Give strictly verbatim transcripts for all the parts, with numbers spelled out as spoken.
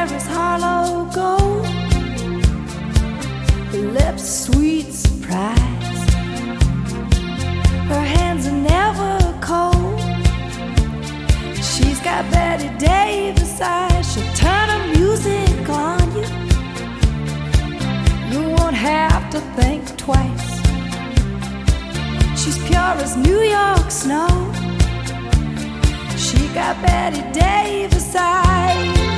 hair is hollow gold, her lips sweet surprise, her hands are never cold. She's got Betty Davis eyes, she'll turn her music on you. You won't have to think twice. She's pure as New York snow. She got Betty Davis eyes.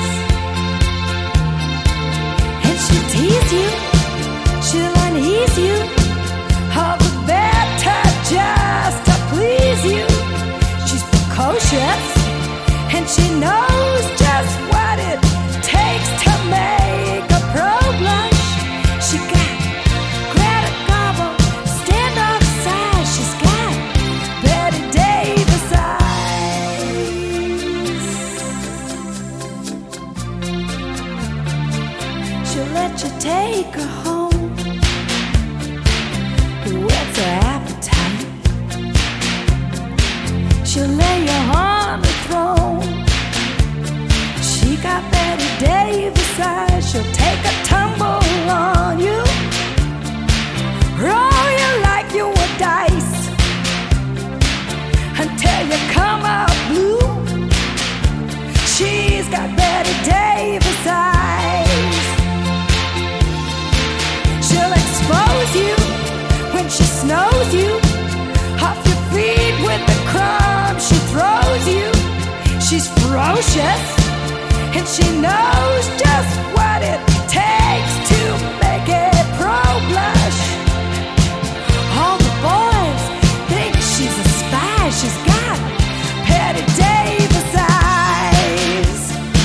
And she'll tease you, she'll unease you, all the better just to please you. She's precocious, and she knows just what it takes to make a pro blush. She got Greta Garbo, stand off side. She's got Betty Davis eyes. She'll let you take her home, whets her appetite. She'll lay you on the throne. She got Betty Davis eyes. She'll take a tumble on you, roll you like you were dice, until you come out blue. She's got Betty Davis eyes. She'll expose you when she snows you, off your feet with the crumbs she throws you. She's ferocious, and she knows just what it takes to make a pro blush. All the boys think she's a spy. She's got Betty Davis eyes.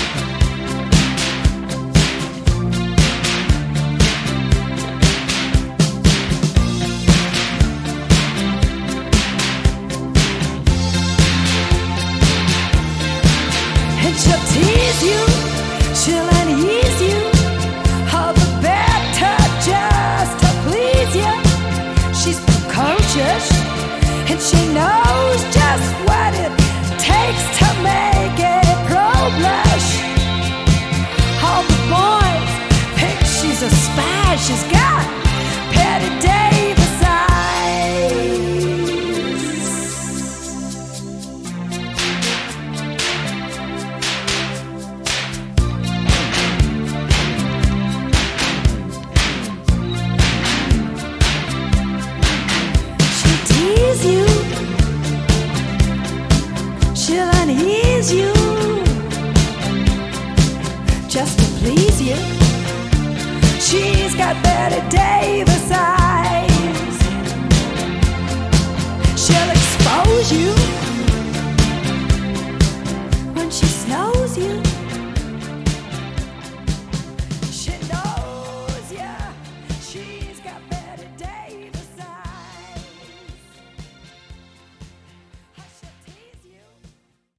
And she'll tease you, she'll unease you, all the better just to please you. She's precocious, and she knows just what it takes to make a pro blush. All the boys think she's a spy. She's got Betty Davis eyes. You, she'll unease you, just to please you. She's got Betty Davis eyes.